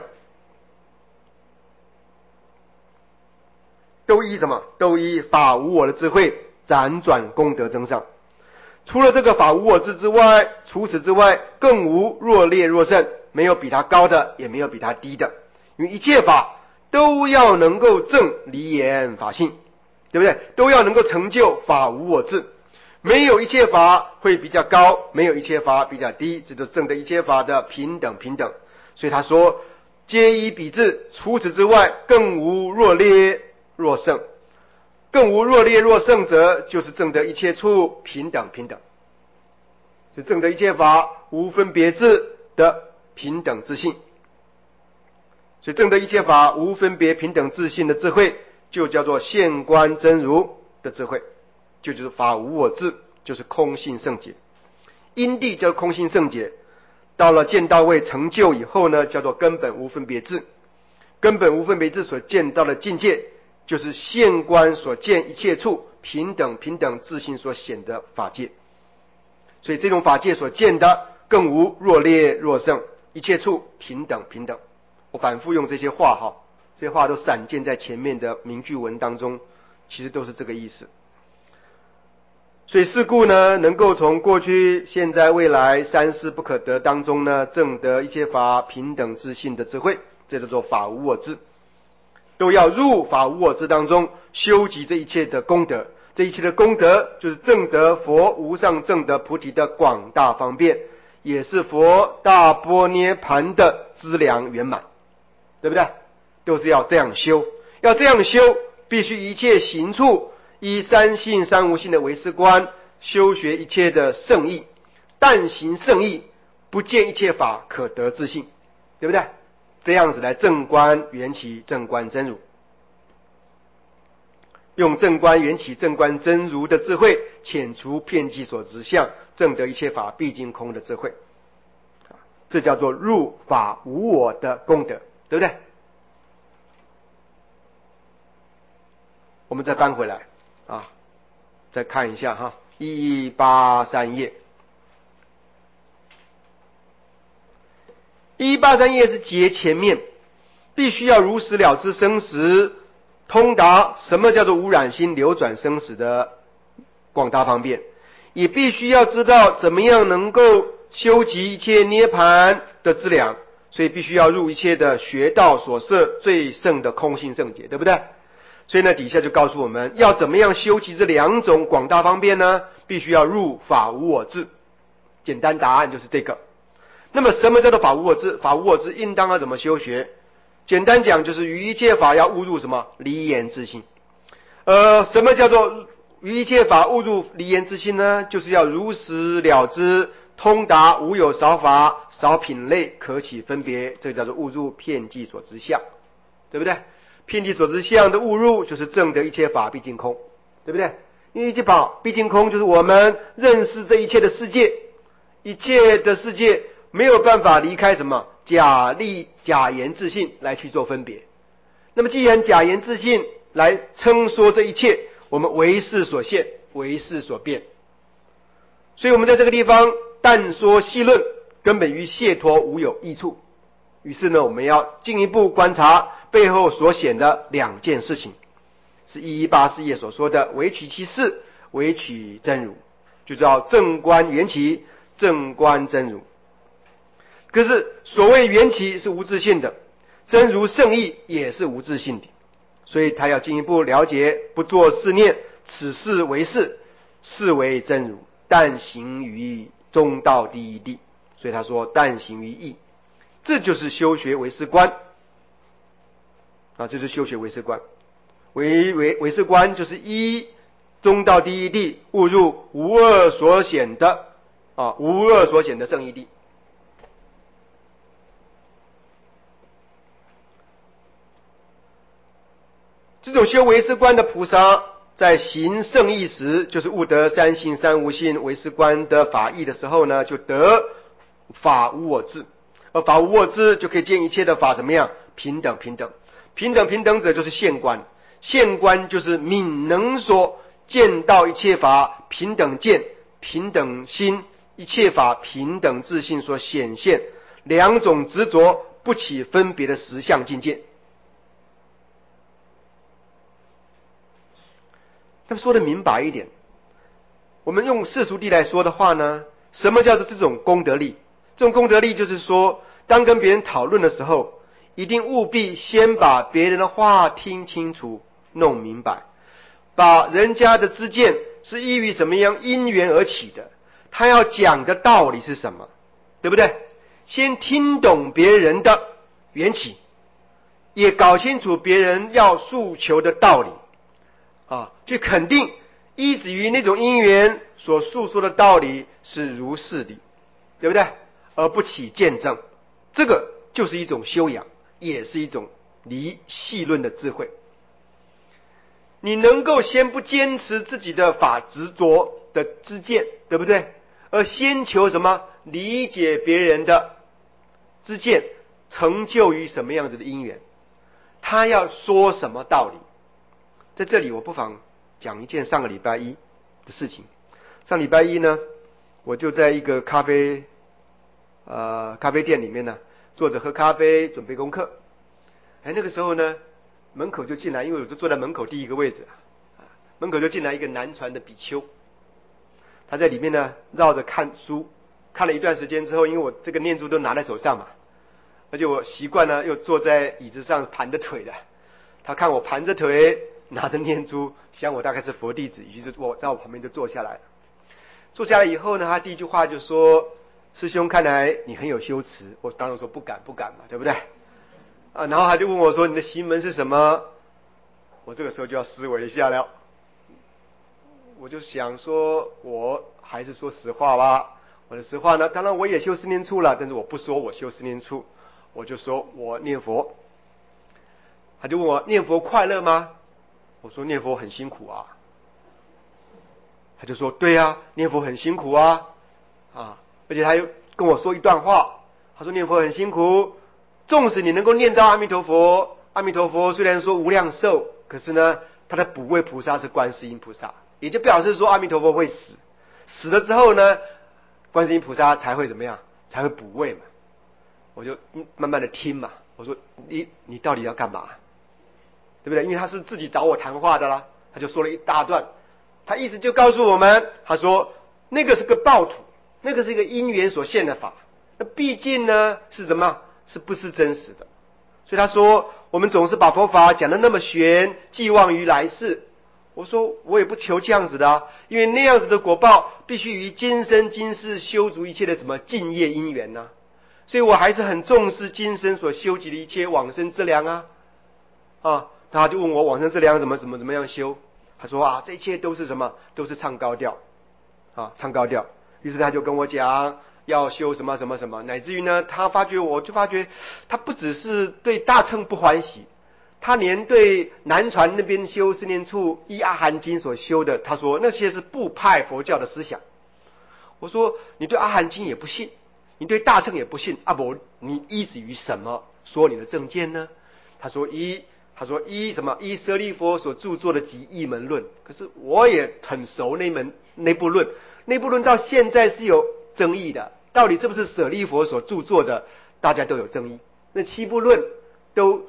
都依什么？都依法无我的智慧辗转功德增上。除了这个法无我智之外，除此之外更无若劣若胜，没有比它高的，也没有比它低的。因为一切法都要能够证离言法性，对不对？都要能够成就法无我智，没有一切法会比较高，没有一切法比较低，这就证得一切法的平等。所以他说皆依彼智，除此之外更无若劣若胜。更无若劣若胜者，就是证得一切处平等，就证得一切法无分别智的平等自性。所以证得一切法无分别平等自性的智慧，就叫做现观真如的智慧，就是法无我智，就是空性圣解。因地叫空性圣解，到了见到位成就以后呢，叫做根本无分别智。根本无分别智所见到的境界，就是现观所见一切处平等自性所显的法界。所以这种法界所见的更无若劣若胜，一切处平等。我反复用这些话这些话都散见在前面的名句文当中，其实都是这个意思。所以是故呢，能够从过去、现在、未来三世不可得当中呢，证得一切法平等自性的智慧，这叫做法无我智。都要入法无我智当中修集这一切的功德，这一切的功德就是证得佛无上正得菩提的广大方便，也是佛大般涅盘的资粮圆满，对不对？都是要这样修，要这样修，必须一切行处依三性三无性的唯识观修学一切的圣义，但行圣义，不见一切法可得自性，对不对？这样子来正观缘起，正观真如，用正观缘起正观真如的智慧遣除遍计所执相，证得一切法毕竟空的智慧，这叫做入法无我的功德，对不对？我们再翻回来再看一下183页。183页是节前面，必须要如实了知生死，通达什么叫做污染心流转生死的广大方便，也必须要知道怎么样能够修集一切涅盘的资粮，所以必须要入一切的学道所摄最胜的空性圣解，对不对？所以呢，底下就告诉我们要怎么样修集这两种广大方便呢？必须要入法无我智，简单答案就是这个。那么什么叫做法无我智？法无我智应当要怎么修学？简单讲就是于一切法要误入什么？离言自性。什么叫做于一切法误入离言自性呢？就是要如实了知，通达无有少法少品类可起分别，这个叫做误入遍计所执相，对不对？遍计所执相的误入就是证得一切法毕竟空，对不对？因为一切法毕竟空就是我们认识这一切的世界，一切的世界没有办法离开什么假言自性来去做分别。那么既然假言自性来称说这一切，我们为事所现，为事所变，所以我们在这个地方但说细论，根本于解脱无有益处。于是呢，我们要进一步观察背后所显的两件事情。 是1184页所说的唯取其事，唯取真如，就叫正观缘起，正观真如。可是所谓缘起是无自性的，真如圣义也是无自性的，所以他要进一步了解，不作是念，此事为事，是为真如，但行于中道第一地。所以他说但行于义，这就是修学唯识观啊，这是修学唯识观。唯识观就是依中道第一地误入无二所显的无二所显的圣义地。这种修唯识观的菩萨，在行圣义时，就是悟得三性三无性唯识观的法义的时候呢，就得法无我智，而法无我智就可以见一切的法怎么样？平等平等，平等平等者就是现观，现观就是泯能所见到一切法平等见、平等心，一切法平等自性所显现，两种执着不起分别的实相境界。那么说的明白一点，我们用世俗地来说的话呢，什么叫做这种功德力？这种功德力就是说，当跟别人讨论的时候，一定务必先把别人的话听清楚、弄明白，把人家的知见是依于什么样因缘而起的，他要讲的道理是什么，对不对？先听懂别人的缘起，也搞清楚别人要诉求的道理去肯定依止于那种因缘所诉说的道理是如是的，对不对？而不起见证，这个就是一种修养，也是一种离细论的智慧。你能够先不坚持自己的法执着的知见，对不对？而先求什么？理解别人的知见，成就于什么样子的因缘，他要说什么道理。在这里我不妨讲一件上个礼拜一的事情。上礼拜一呢，我就在一个咖啡店里面呢，坐着喝咖啡准备功课。那个时候呢，门口就进来，因为我就坐在门口第一个位置门口就进来一个南传的比丘，他在里面呢绕着看书，看了一段时间之后，因为我这个念珠都拿在手上嘛，而且我习惯呢又坐在椅子上盘着腿的，他看我盘着腿拿着念珠，想我大概是佛弟子，于是我在我旁边就坐下来了。坐下来以后呢，他第一句话就说：“师兄，看来你很有修持。”我当然说不敢嘛，对不对？然后他就问我说：“你的行门是什么？”我这个时候就要思维一下了。我就想说，我还是说实话吧。我的实话呢，当然我也修四念处了，但是我不说我修四念处，我就说我念佛。他就问我念佛快乐吗？我说念佛很辛苦啊。他就说对啊，念佛很辛苦啊，而且他又跟我说一段话，他说念佛很辛苦，纵使你能够念到阿弥陀佛，阿弥陀佛虽然说无量寿，可是呢，他的补位菩萨是观世音菩萨，也就表示说阿弥陀佛会死，死了之后呢，观世音菩萨才会怎么样，才会补位嘛。我就慢慢的听嘛，我说你到底要干嘛？对不对？因为他是自己找我谈话的啦，他就说了一大段，他意思就告诉我们，他说那个是个报土，那个是一个因缘所现的法，那毕竟呢是什么？是不是真实的？所以他说我们总是把佛法讲得那么玄，寄望于来世。我说我也不求这样子的因为那样子的果报必须于今生今世修足一切的什么净业因缘所以我还是很重视今生所修集的一切往生之粮他就问我往生之粮怎么样修，他说这一切都是什么？都是唱高调唱高调。于是他就跟我讲要修什么什么什么，乃至于呢，我就发觉他不只是对大乘不欢喜，他连对南传那边修四念处依阿含经所修的，他说那些是部派佛教的思想。我说你对阿含经也不信，你对大乘也不信，不你依止于什么说你的正见呢？他说依什么？依舍利佛所著作的集异门论。可是我也很熟那部论，那部论到现在是有争议的，到底是不是舍利佛所著作的，大家都有争议。那七部论都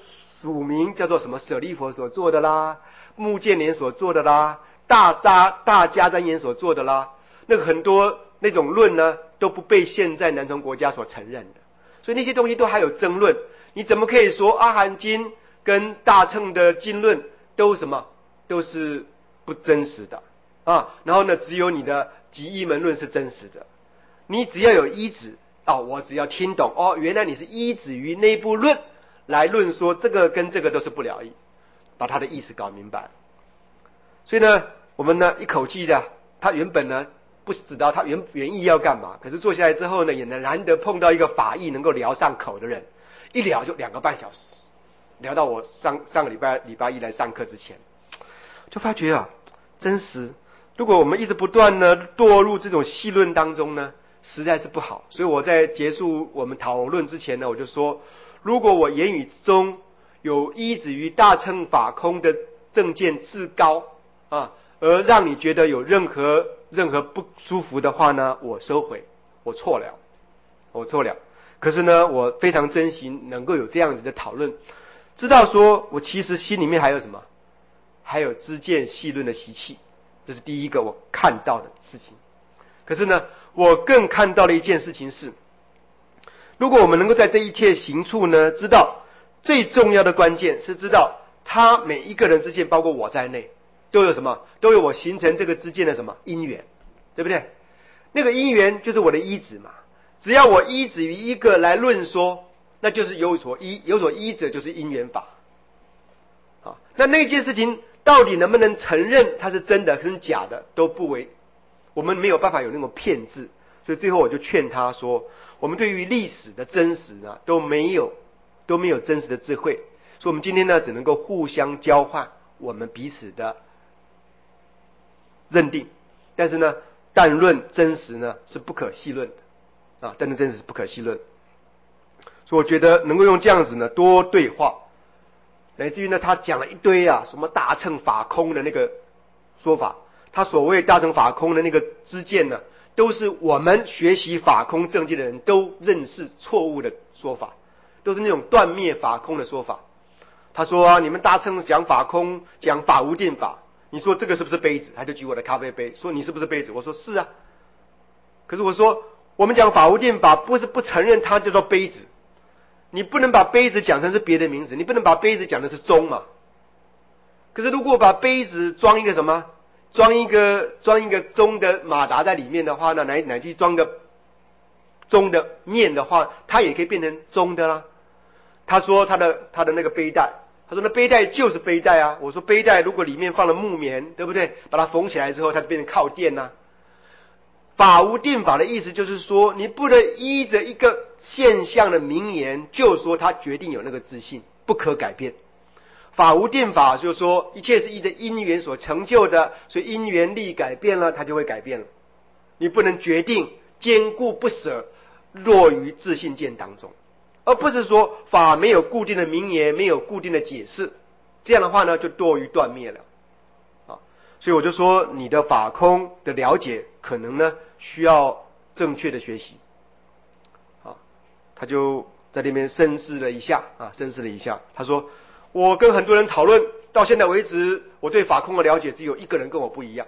署名叫做什么舍利佛所做的啦，目犍连所做的啦，大迦旃延所做的啦，那个很多那种论呢都不被现在南传国家所承认的，所以那些东西都还有争论。你怎么可以说阿含经跟大乘的经论都什么都是不真实的啊？然后呢，只有你的集一门论是真实的。你只要有依止我只要听懂原来你是依止于那部论来论说这个跟这个都是不了义，把他的意思搞明白。所以呢，我们呢一口气的，他原本呢不知道他原意要干嘛，可是坐下来之后呢，也难得碰到一个法义能够聊上口的人，一聊就2个半小时，聊到我上个礼拜一来上课之前，就发觉真实，如果我们一直不断呢堕入这种戏论当中呢，实在是不好。所以我在结束我们讨论之前呢，我就说，如果我言语之中有依止于大乘法空的正见至高而让你觉得有任何不舒服的话呢，我收回，我错了。可是呢，我非常珍惜能够有这样子的讨论，知道说我其实心里面还有什么，还有知见戏论的习气，这是第一个我看到的事情。可是呢，我更看到了一件事情是，如果我们能够在这一切行处呢，知道最重要的关键是知道他每一个人之间，包括我在内，都有什么？都有我形成这个之间的什么因缘，对不对？那个因缘就是我的依止嘛。只要我依止于一个来论说，那就是有所依者，就是因缘法。那件事情到底能不能承认它是真的跟假的，都不为，我们没有办法有那种骗字。所以最后我就劝他说，我们对于历史的真实呢，都没有真实的智慧，所以我们今天呢，只能够互相交换我们彼此的认定，但是呢，但论真实呢是不可戏论的但论真实是不可戏论。所以我觉得能够用这样子呢多对话，乃至于呢他讲了一堆什么大乘法空的那个说法，他所谓大乘法空的那个知见呢，都是我们学习法空正见的人都认识错误的说法，都是那种断灭法空的说法。他说你们大乘讲法空，讲法无定法，你说这个是不是杯子？他就举我的咖啡杯，说你是不是杯子？我说是啊。可是我说我们讲法无定法，不是不承认它叫做杯子，你不能把杯子讲成是别的名字，你不能把杯子讲的是钟嘛。可是如果把杯子装一个什么，装一个钟的马达在里面的话呢，乃至装个钟的面的话，它也可以变成钟的啦。他说他的那个背带，他说那背带就是背带啊。我说背带如果里面放了木棉，对不对？把它缝起来之后，它就变成靠垫啊。法无定法的意思就是说，你不能依着一个现象的名言就说它决定有那个自信，不可改变。法无定法就是说一切是依着因缘所成就的，所以因缘力改变了，它就会改变了。你不能决定坚固不舍落于自信见当中，而不是说法没有固定的名言，没有固定的解释，这样的话呢就多于断灭了所以我就说你的法空的了解可能呢需要正确的学习他就在那边深思了一下他说我跟很多人讨论到现在为止，我对法空的了解只有一个人跟我不一样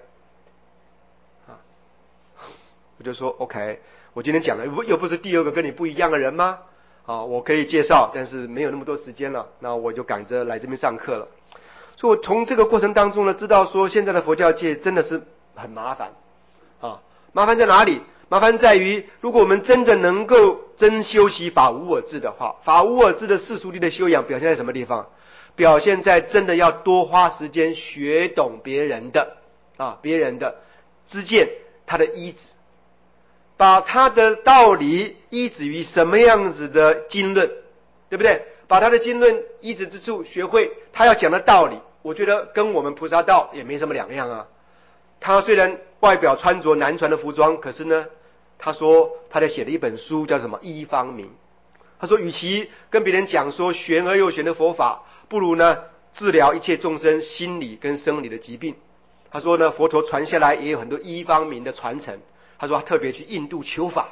我就说 OK， 我今天讲的又不是第二个跟你不一样的人吗我可以介绍，但是没有那么多时间了，那我就赶着来这边上课了。所以我从这个过程当中呢，知道说现在的佛教界真的是很麻烦麻烦在哪里？麻烦在于，如果我们真的能够真修习法无我智的话，法无我智的世俗力的修养表现在什么地方？表现在真的要多花时间学懂别人的知见，他的依止，把他的道理依止于什么样子的经论，对不对？把他的经论依止之处学会，他要讲的道理，我觉得跟我们菩萨道也没什么两样他虽然外表穿着南传的服装，可是呢，他说他在写了一本书叫什么一方明。他说与其跟别人讲说玄而又玄的佛法，不如呢治疗一切众生心理跟生理的疾病。他说呢佛陀传下来也有很多一方明的传承。他说他特别去印度求法，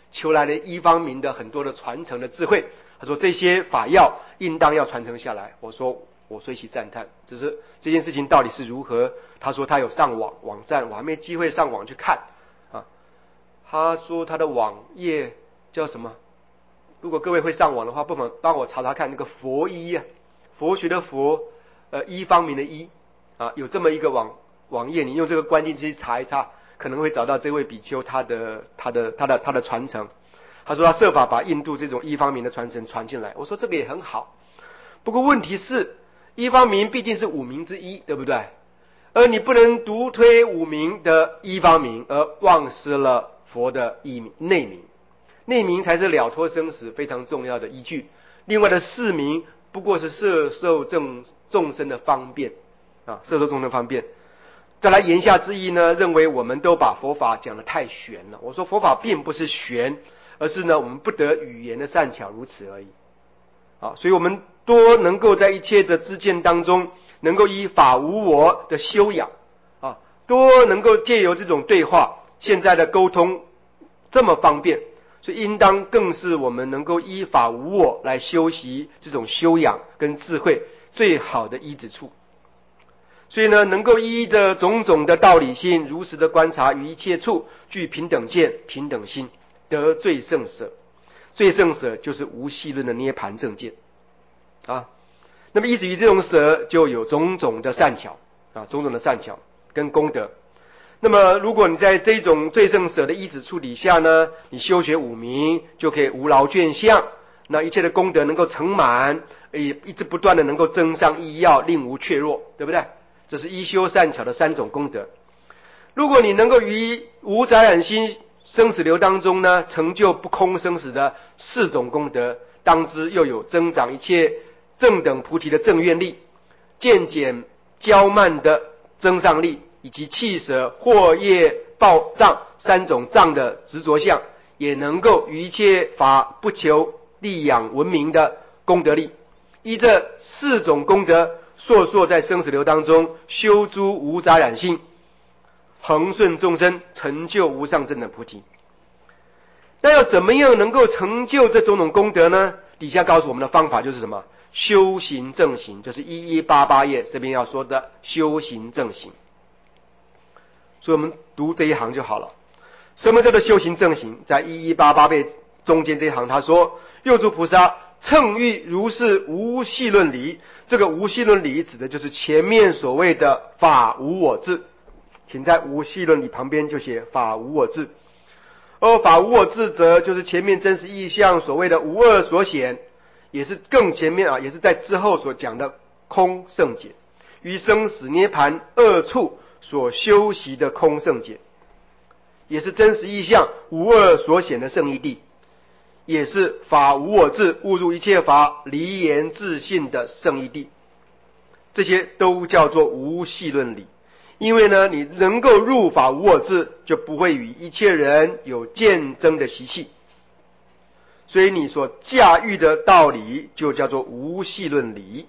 求来了一方民的很多的传承的智慧。他说这些法要应当要传承下来。我说我随喜赞叹，只是这件事情到底是如何？他说他有上网站，我还没机会上网去看啊。他说他的网页叫什么？如果各位会上网的话，不妨帮我查查看那个佛医啊，佛学的佛，一方民的一啊，有这么一个网页，你用这个关键字去查一查，可能会找到这位比丘他的传承。他说他设法把印度这种一方民的传承传进来。我说这个也很好，不过问题是一方民毕竟是五明之一，对不对？而你不能独推五明的一方民，而忘失了佛的内明。内明才是了脱生死非常重要的依据。另外的四明不过是摄受众生的方便啊，摄受众生方便。再来言下之意呢，认为我们都把佛法讲得太玄了。我说佛法并不是玄，而是呢我们不得语言的善巧，如此而已。啊，所以我们多能够在一切的知见当中，能够依法无我的修养啊，多能够借由这种对话，现在的沟通这么方便，所以应当更是我们能够依法无我来修习这种修养跟智慧最好的依止处。所以呢，能够依着种种的道理性，如实的观察于一切处，具平等见、平等心，得最胜舍。最胜舍就是无系论的涅盘正见啊。那么依止于这种舍，就有种种的善巧啊，种种的善巧跟功德。那么如果你在这种最胜舍的依止处底下呢，你修学五明，就可以无劳倦相，那一切的功德能够成满，一直不断的能够增上益要，令无怯弱，对不对？这是依修善巧的三种功德。如果你能够于无杂染心生死流当中呢，成就不空生死的四种功德，当知又有增长一切正等菩提的正愿力，渐减骄慢的增上力，以及弃舍惑业报障三种障的执着相，也能够于一切法不求利养闻名的功德力。依这四种功德，烁烁在生死流当中修诸无杂染性，恒顺众生，成就无上正等菩提。那要怎么样能够成就这种种功德呢？底下告诉我们的方法就是什么？修行正行，就是1188页这边要说的修行正行。所以我们读这一行就好了。什么叫做修行正行？在1188页中间这一行他说，右足菩萨乘欲如是无系论理。这个无系论理指的就是前面所谓的法无我智，请在无系论理旁边就写法无我智。而法无我智则就是前面真实意象所谓的无二所显，也是更前面啊，也是在之后所讲的空圣解，于生死涅盘二处所修习的空圣解，也是真实意象无二所显的圣义谛，也是法无我智误入一切法离言自信的圣义谛。这些都叫做无系论理。因为呢，你能够入法无我智，就不会与一切人有竞争的习气，所以你所驾驭的道理就叫做无系论理。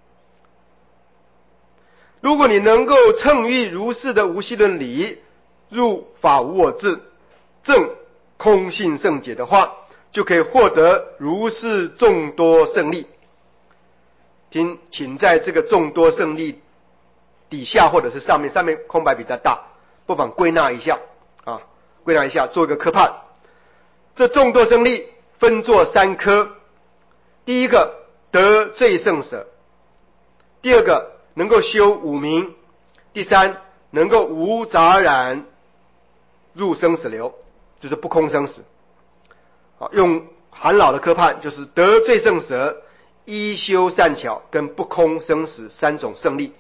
如果你能够乘欲如是的无系论理，入法无我智，证空性圣解的话，就可以获得如是众多胜利。请在这个众多胜利底下或者是上面空白比较大，不妨归纳一下啊，归纳一下，做一个科判。这众多胜利分作三科：第一个得最胜舍，第二个能够修五明，第三能够无杂染入生死流，就是不空生死。用韩老的科判就是得最胜舍、依修善巧跟不空生死三种胜利。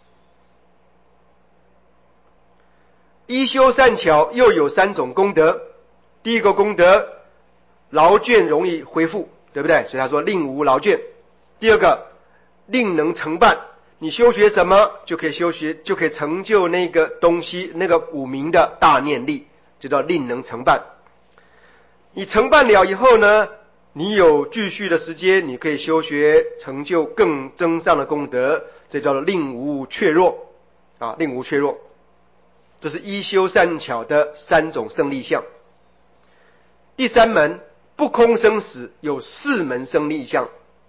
依修善巧又有三种功德。第一个功德，劳倦容易恢复，对不对？所以他说令无劳倦。第二个，令能成办，你修学什么就可以成就那个东西，那个五明的大念力，就叫令能成办。你成办了以后呢，你有继续的时间，你可以修学成就更增上的功德，这叫做令无怯弱啊，令无怯弱。这是依修善巧的三种胜利相。 第三门不空生死有4门生利相。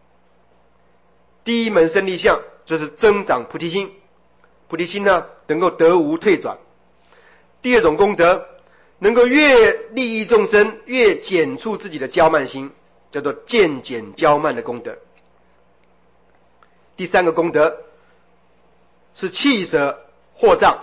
第一门生利相就是增长菩提心，菩提心呢能够得无退转。第二种功德能够越利益众生，越减除自己的骄慢心，叫做渐减骄慢的功德。第三个功德是弃舍祸障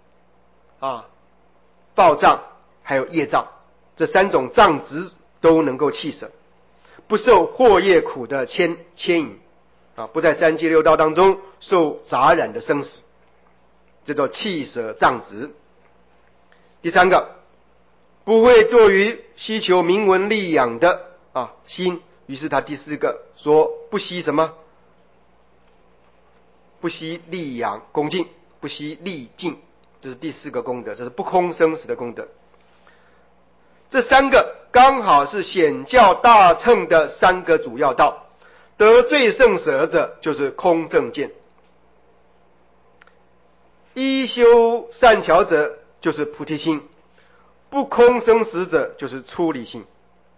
报障还有业障，这3种障执都能够弃舍，不受祸业苦的牵引不在三界六道当中受杂染的生死，这叫弃舍障执。第三个，不会堕于希求名闻利养的心，于是他第4个说不惜什么？不惜利养恭敬，不惜利敬，这是第4个功德，这是不空生死的功德。这3个刚好是显教大乘的3个主要道，得最胜舍者就是空正见，依修善巧者就是菩提心，不空生死者就是出离心。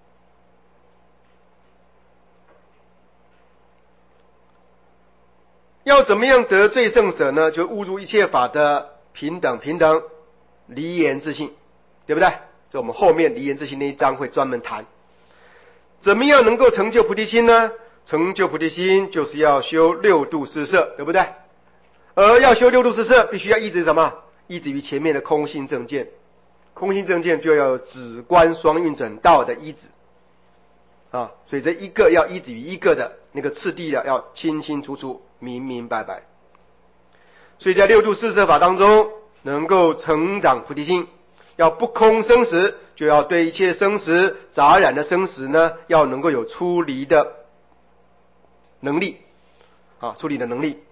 要怎么样得最胜舍呢？就悟入一切法的平等离言自性，对不对？这我们后面离言自性那一章会专门谈。怎么样能够成就菩提心呢？成就菩提心就是要修6度四摄，对不对？而要修6度四摄，必须要依止什么？依止于前面的空性正见。空性正见就要有止观双运转道的依止所以这一个要依止于一个的那个次第的要清清楚楚明明白白。所以在6度四摄法当中能够成长菩提心，要不空生死，就要对一切生死杂染的生死呢要能够有出离的能力出离的能力，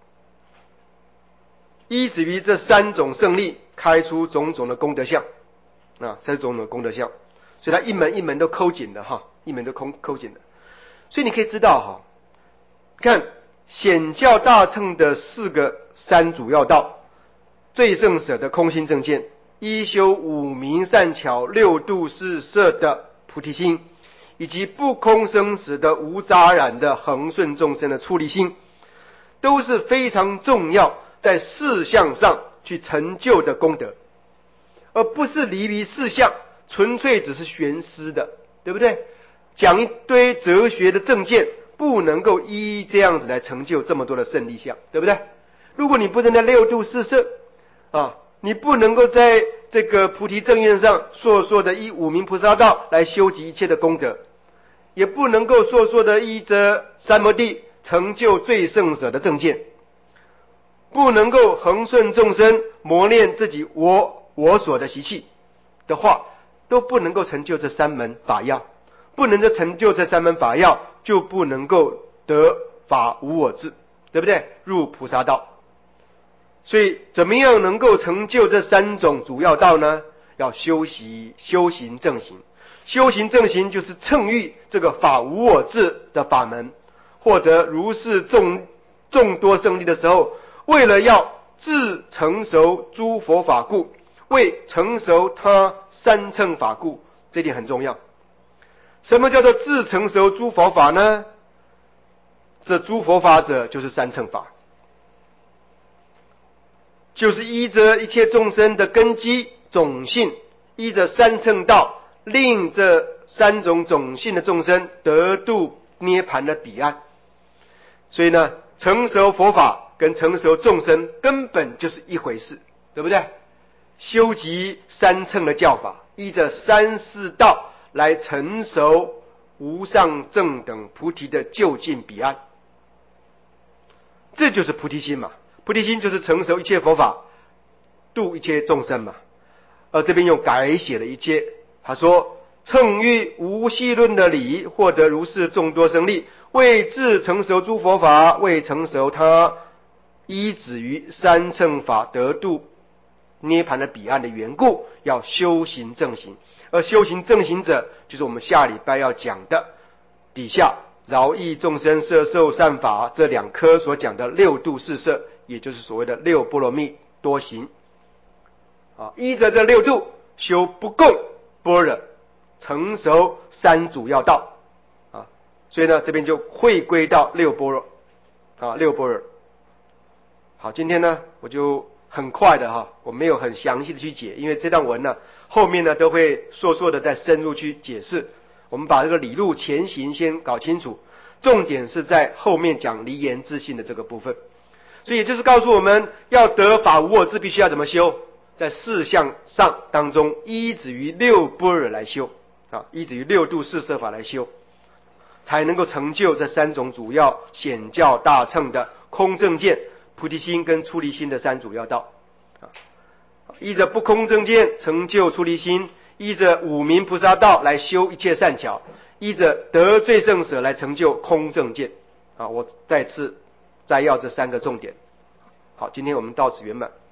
依止于这3种胜利开出种种的功德相这种的功德相，所以它一门一门都抠紧的一门都抠紧的。所以你可以知道看显教大乘的3主要道，最胜舍的空心正见，依修5明善巧6度四摄的菩提心，以及不空生死的无杂染的恒顺众生的出离心，都是非常重要在事项上去成就的功德，而不是离于事项纯粹只是玄思的，对不对？讲一堆哲学的正见，不能够依这样子来成就这么多的胜利相，对不对？如果你不能在6度四摄你不能够在这个菩提正愿上烁的依5明菩萨道来修集一切的功德，也不能够烁的依着三摩地成就最胜者的正见，不能够恒顺众生磨练自己我所的习气的话，都不能够成就这3门法要，不能够成就这3门法要，就不能够得法无我智，对不对？入菩萨道。所以怎么样能够成就这3种主要道呢？要修行正行。修行正行就是乘遇这个法无我智的法门，获得如是众多胜利的时候，为了要自成熟诸佛法故，为成熟他3乘法故，这点很重要。什么叫做自成熟诸佛法呢？这诸佛法者就是3乘法，就是依着一切众生的根基种性，依着3乘道，令这3种种性的众生得度涅盘的彼岸。所以呢，成熟佛法跟成熟众生根本就是一回事，对不对？修集3乘的教法，依着3四道来成熟无上正等菩提的究竟彼岸，这就是菩提心嘛。菩提心就是成熟一切佛法，度一切众生嘛。而这边又改写了一切，他说乘遇无细论的理，获得如是众多生利，为自成熟诸佛法，为成熟他依止于3乘法得度涅盘的彼岸的缘故，要修行正行。而修行正行者，就是我们下礼拜要讲的底下饶益众生摄受善法这2科所讲的6度四摄，也就是所谓的6波罗蜜多行依着这6度修不共般若， 成熟三主要道啊。所以呢，这边就会归到六般若啊，六般若。好，今天呢，我就很快的我没有很详细的去解，因为这段文呢，后面呢都会硕的再深入去解释。我们把这个理路前行先搞清楚，重点是在后面讲离言自信的这个部分。所以也就是告诉我们要得法无我智，必须要怎么修？在四项上当中，依止于六般若来修啊，依止于六度四摄法来修，才能够成就这三种主要显教大乘的空正见、菩提心跟出离心的三主要道啊。依着不空正见成就出离心，依着五明菩萨道来修一切善巧，依着得最胜舍来成就空正见啊。我再次摘要这三个重点。好，今天我们到此圆满。